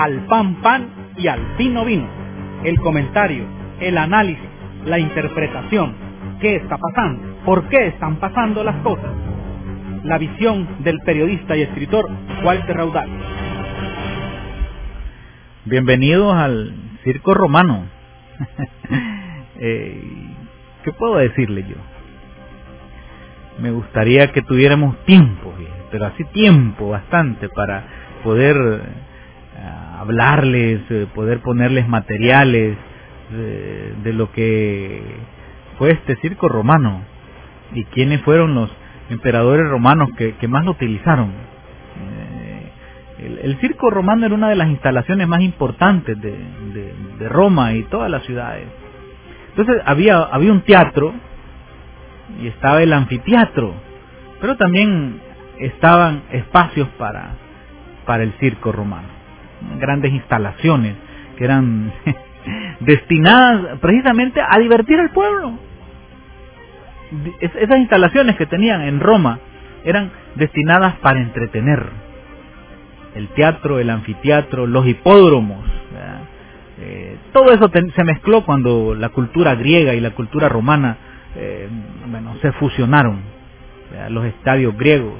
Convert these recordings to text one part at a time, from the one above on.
al pan pan y al vino vino. El comentario, el análisis, la interpretación. ¿Qué está pasando? ¿Por qué están pasando las cosas? La visión del periodista y escritor Walter Raudal. Bienvenidos al Circo Romano. ¿Qué puedo decirle yo? Me gustaría que tuviéramos tiempo, pero así tiempo bastante para poder hablarles, poder ponerles materiales de lo que fue este circo romano y quiénes fueron los emperadores romanos que más lo utilizaron. El circo romano era una de las instalaciones más importantes de Roma y todas las ciudades. Entonces había un teatro y estaba el anfiteatro, pero también estaban espacios para el circo romano, grandes instalaciones que eran destinadas precisamente a divertir al pueblo. Esas instalaciones que tenían en Roma eran destinadas para entretener. El teatro, el anfiteatro, los hipódromos, todo eso se mezcló cuando la cultura griega y la cultura romana se fusionaron, los estadios griegos.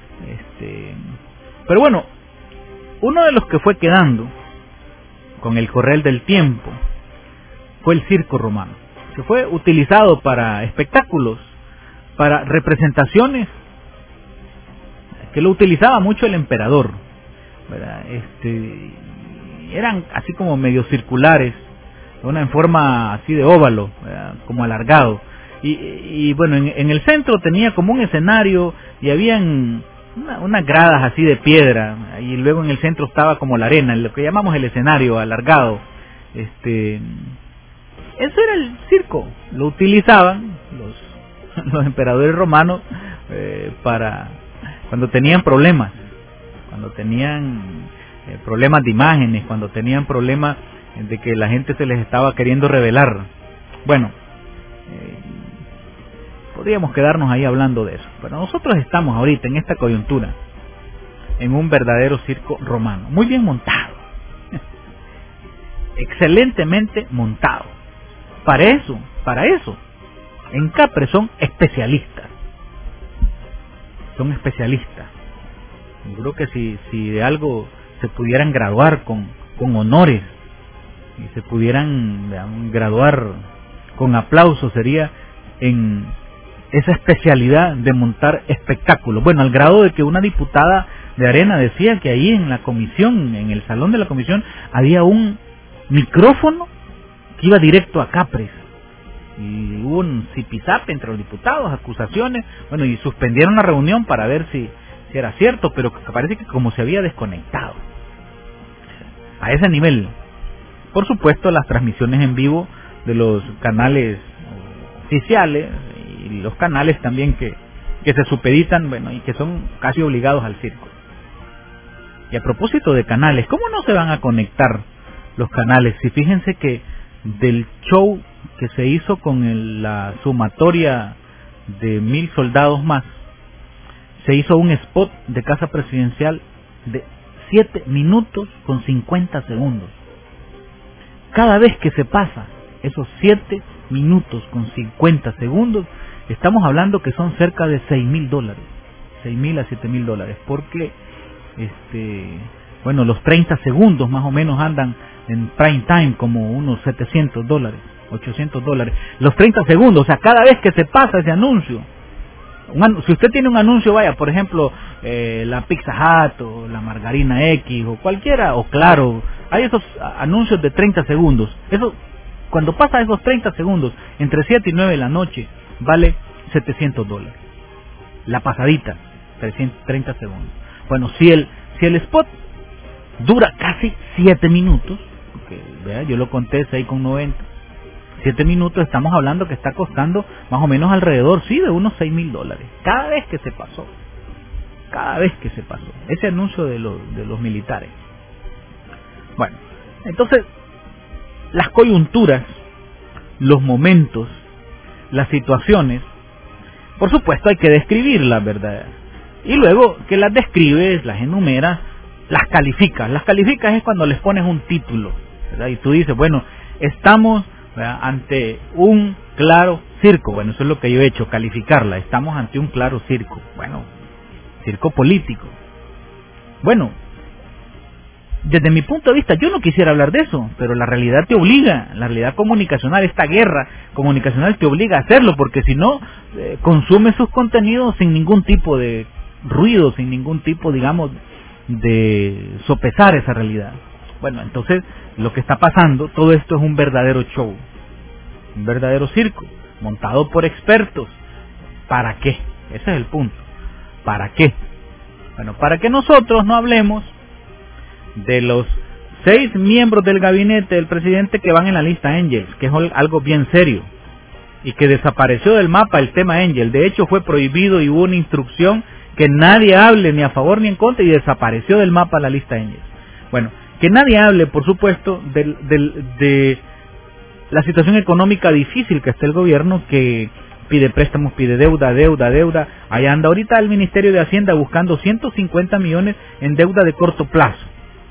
Pero bueno, uno de los que fue quedando con el correr del tiempo fue el circo romano, que fue utilizado para espectáculos, para representaciones, que lo utilizaba mucho el emperador, ¿verdad? Eran así como medio circulares, en forma así de óvalo, ¿verdad? Como alargado, y bueno, en el centro tenía como un escenario y habían unas gradas así de piedra, y luego en el centro estaba como la arena, lo que llamamos el escenario alargado. Eso era el circo, lo utilizaban los emperadores romanos para cuando tenían problemas, problemas de imágenes, cuando tenían problemas de que la gente se les estaba queriendo rebelar. Bueno, podríamos quedarnos ahí hablando de eso, pero nosotros estamos ahorita en esta coyuntura en un verdadero circo romano, muy bien montado, excelentemente montado. Para eso, en Capre son especialistas. Yo creo que si de algo se pudieran graduar con honores y se pudieran graduar con aplausos, sería en esa especialidad de montar espectáculos. Bueno, al grado de que una diputada de Arena decía que ahí en la comisión, en el salón de la comisión, había un micrófono que iba directo a Capres, y hubo un zipizape entre los diputados, acusaciones, bueno, y suspendieron la reunión para ver si era cierto, pero parece que como se había desconectado a ese nivel. Por supuesto, las transmisiones en vivo de los canales oficiales y los canales también que se supeditan, bueno, y que son casi obligados al circo. Y a propósito de canales, ¿cómo no se van a conectar los canales? Si fíjense que del show que se hizo con la sumatoria de 1,000 soldados más, se hizo un spot de Casa Presidencial de 7 minutos con 50 segundos. Cada vez que se pasa esos 7 minutos con 50 segundos, estamos hablando que son cerca de $6,000, $6,000 a $7,000, porque los 30 segundos más o menos andan en prime time como unos $700, $800. Los 30 segundos, o sea, cada vez que se pasa ese anuncio, si usted tiene un anuncio, vaya, por ejemplo, la Pizza Hut o la Margarina X o cualquiera, o Claro, hay esos anuncios de 30 segundos. Eso, cuando pasa esos 30 segundos, entre 7 y 9 de la noche, vale $700. La pasadita, 30 segundos. Bueno, si el spot dura casi 7 minutos, porque vea, yo lo conté 6,90, 7 minutos, estamos hablando que está costando más o menos alrededor, sí, de unos $6,000. Cada vez que se pasó ese anuncio de los militares. Bueno, entonces, las coyunturas, los momentos, las situaciones, por supuesto hay que describirlas, ¿verdad? Y luego que las describes, las enumeras, las calificas. Las calificas es cuando les pones un título, ¿verdad? Y tú dices, bueno, estamos, ¿verdad?, ante un claro circo. Bueno, eso es lo que yo he hecho, calificarla. Estamos ante un claro circo. Bueno, circo político. Bueno, desde mi punto de vista, yo no quisiera hablar de eso, pero la realidad te obliga, la realidad comunicacional, esta guerra comunicacional te obliga a hacerlo, porque si no, consume sus contenidos sin ningún tipo de ruido, sin ningún tipo, digamos, de sopesar esa realidad. Bueno, entonces, lo que está pasando, todo esto es un verdadero show, un verdadero circo, montado por expertos. ¿Para qué? Ese es el punto. ¿Para qué? Bueno, para que nosotros no hablemos de los 6 miembros del gabinete del presidente que van en la lista Angels, que es algo bien serio, y que desapareció del mapa el tema Angel. De hecho, fue prohibido y hubo una instrucción que nadie hable ni a favor ni en contra, y desapareció del mapa la lista Angels. Bueno, que nadie hable, por supuesto, de la situación económica difícil que está el gobierno, que pide préstamos, pide deuda. Allá anda ahorita el Ministerio de Hacienda buscando 150 millones en deuda de corto plazo.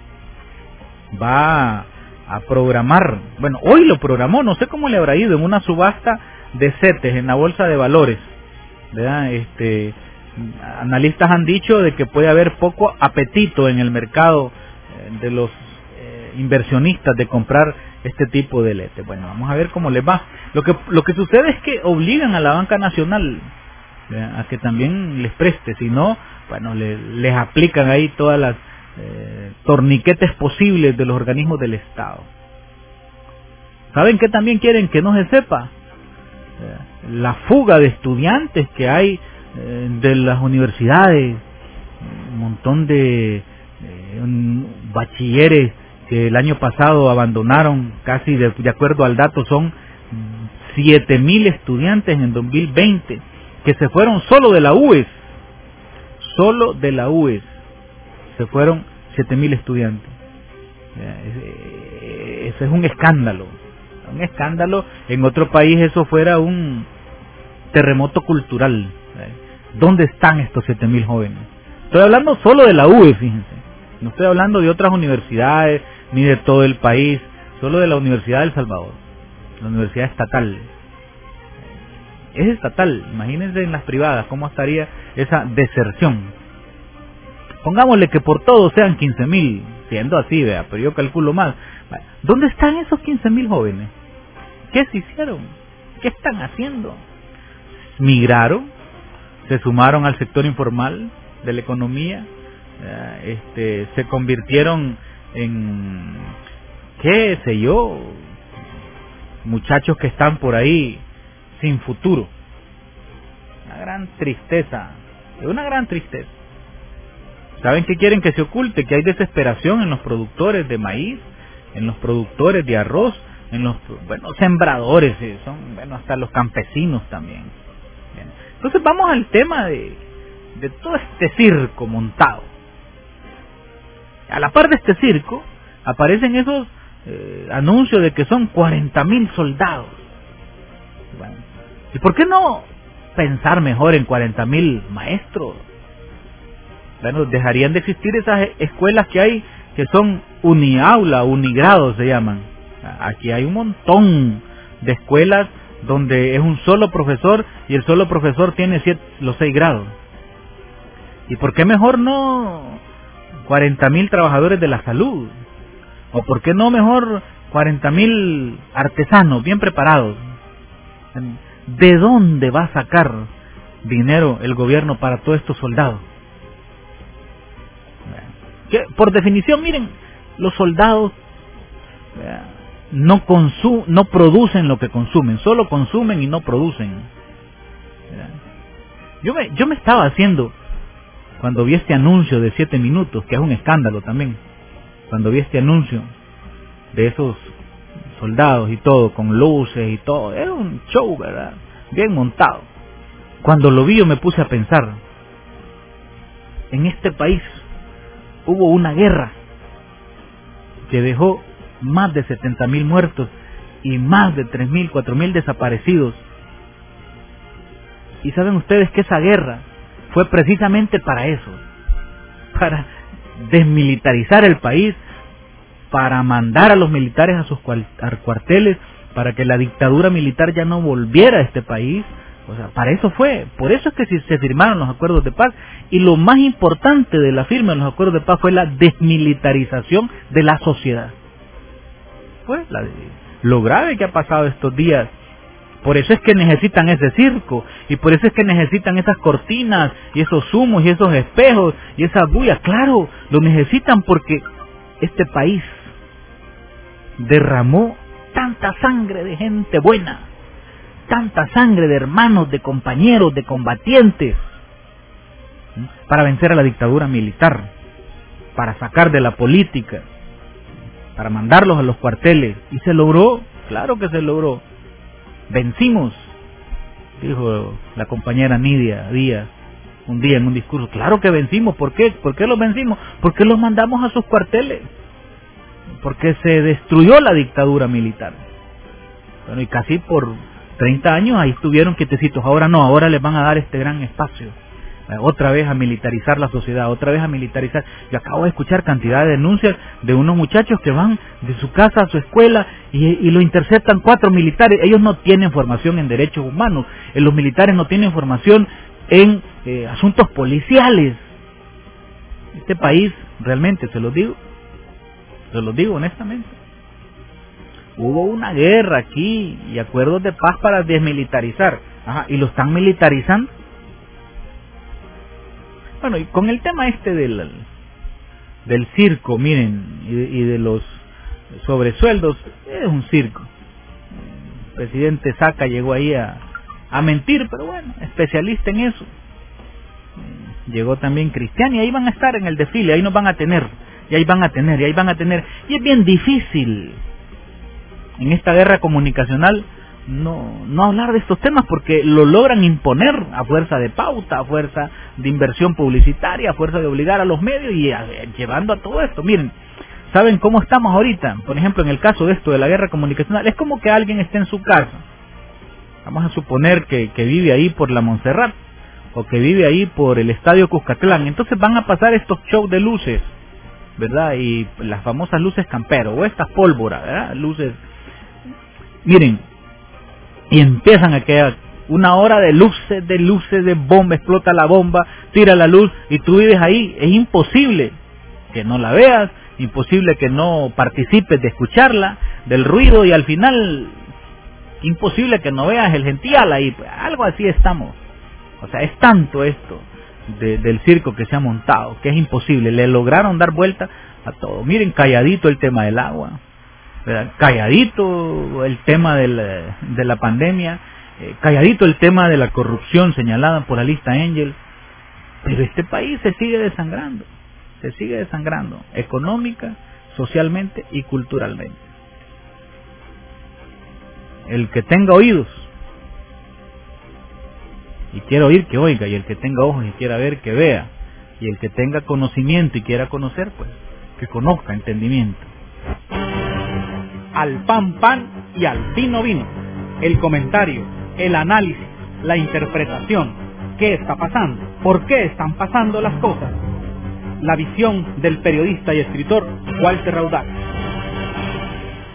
Va a programar, bueno, hoy lo programó, no sé cómo le habrá ido, en una subasta de CETES en la bolsa de valores, ¿verdad? Analistas han dicho de que puede haber poco apetito en el mercado de los inversionistas de comprar este tipo de leche. Bueno, vamos a ver cómo les va. Lo que sucede es que obligan a la banca nacional, ¿verdad?, a que también les preste, si no, bueno, les aplican ahí todas las torniquetes posibles de los organismos del Estado. ¿Saben qué también quieren que no se sepa? La fuga de estudiantes que hay de las universidades, un montón de bachilleres que el año pasado abandonaron, casi de acuerdo al dato son 7,000 estudiantes en 2020 que se fueron solo de la UES, se fueron 7,000 estudiantes. Eso es un escándalo. En otro país eso fuera un terremoto cultural. ¿Dónde están estos 7,000 jóvenes? Estoy hablando solo de la UES, fíjense. No estoy hablando de otras universidades ni de todo el país, solo de la Universidad de El Salvador, la universidad estatal. Es estatal, imagínense en las privadas cómo estaría esa deserción. Pongámosle que por todo sean 15,000, siendo así, vea, pero yo calculo más. ¿Dónde están esos 15,000 jóvenes? ¿Qué se hicieron? ¿Qué están haciendo? ¿Migraron? ¿Se sumaron al sector informal de la economía? ¿Se convirtieron en, qué sé yo, muchachos que están por ahí sin futuro? Una gran tristeza. ¿Saben qué quieren que se oculte? Que hay desesperación en los productores de maíz, en los productores de arroz, en los sembradores, hasta los campesinos también. Bien. Entonces vamos al tema de todo este circo montado. A la par de este circo aparecen esos anuncios de que son 40,000 soldados. Bueno, ¿y por qué no pensar mejor en 40,000 maestros? Bueno, dejarían de existir esas escuelas que hay, que son uniaula, unigrado se llaman. Aquí hay un montón de escuelas donde es un solo profesor y el solo profesor tiene los 6 grados. ¿Y por qué mejor no 40,000 trabajadores de la salud? ¿O por qué no mejor 40,000 artesanos bien preparados? ¿De dónde va a sacar dinero el gobierno para todos estos soldados? Que por definición, miren, los soldados no producen lo que consumen, solo consumen y no producen. Yo me estaba haciendo, cuando vi este anuncio de 7 minutos, que es un escándalo también, cuando vi este anuncio de esos soldados y todo, con luces y todo, era un show, ¿verdad?, bien montado. Cuando lo vi yo me puse a pensar, en este país hubo una guerra que dejó más de 70,000 muertos y más de 3,000, 4,000 desaparecidos. Y saben ustedes que esa guerra fue precisamente para eso, para desmilitarizar el país, para mandar a los militares a sus cuarteles, para que la dictadura militar ya no volviera a este país. O sea, para eso fue, por eso es que se firmaron los acuerdos de paz, y lo más importante de la firma de los acuerdos de paz fue la desmilitarización de la sociedad. Pues lo grave que ha pasado estos días. Por eso es que necesitan ese circo, y por eso es que necesitan esas cortinas, y esos humos, y esos espejos, y esas bullas. Claro, lo necesitan porque este país derramó tanta sangre de gente buena, tanta sangre de hermanos, de compañeros, de combatientes, para vencer a la dictadura militar, para sacar de la política, para mandarlos a los cuarteles. Y se logró, claro que se logró. Vencimos, dijo la compañera Nidia Díaz un día en un discurso. Claro que vencimos. ¿Por qué? ¿Por qué los vencimos? Porque los mandamos a sus cuarteles, porque se destruyó la dictadura militar. Bueno, y casi por 30 años ahí estuvieron quietecitos. Ahora no, ahora les van a dar este gran espacio, otra vez a militarizar la sociedad, otra vez a militarizar. Yo acabo de escuchar cantidad de denuncias de unos muchachos que van de su casa a su escuela y lo interceptan 4 militares. Ellos no tienen formación en derechos humanos, los militares no tienen formación en asuntos policiales. Este país, realmente, se los digo honestamente, hubo una guerra aquí y acuerdos de paz para desmilitarizar. Ajá, y lo están militarizando. Bueno, y con el tema del circo, miren, y de los sobresueldos, es un circo. El presidente Saca llegó ahí a mentir, pero bueno, especialista en eso. Llegó también Cristian, y ahí van a estar en el desfile, ahí nos van a tener, y ahí van a tener, y ahí van a tener. Y es bien difícil en esta guerra comunicacional no hablar de estos temas, porque lo logran imponer a fuerza de pauta, a fuerza de inversión publicitaria, a fuerza de obligar a los medios y llevando a todo esto. Miren, ¿saben cómo estamos ahorita? Por ejemplo, en el caso de esto de la guerra comunicacional, es como que alguien esté en su casa. Vamos a suponer que vive ahí por la Montserrat, o que vive ahí por el Estadio Cuscatlán. Entonces van a pasar estos shows de luces, ¿verdad? Y las famosas luces campero, o estas pólvoras, ¿verdad? Luces. Miren, y empiezan a quedar una hora de luces, de bomba, explota la bomba, tira la luz, y tú vives ahí. Es imposible que no la veas, imposible que no participes de escucharla, del ruido, y al final, imposible que no veas el gential ahí. Algo así estamos. O sea, es tanto esto del circo que se ha montado, que es imposible. Le lograron dar vuelta a todo. Miren, calladito el tema del agua, ¿verdad? Calladito el tema de la pandemia, calladito el tema de la corrupción señalada por la lista Angel. Pero este país se sigue desangrando, económica, socialmente y culturalmente. El que tenga oídos y quiera oír, que oiga, y el que tenga ojos y quiera ver, que vea, y el que tenga conocimiento y quiera conocer, pues que conozca, entendimiento. Al pan pan y al vino vino. El comentario, el análisis, la interpretación. ¿Qué está pasando? ¿Por qué están pasando las cosas? La visión del periodista y escritor Walter Raudal.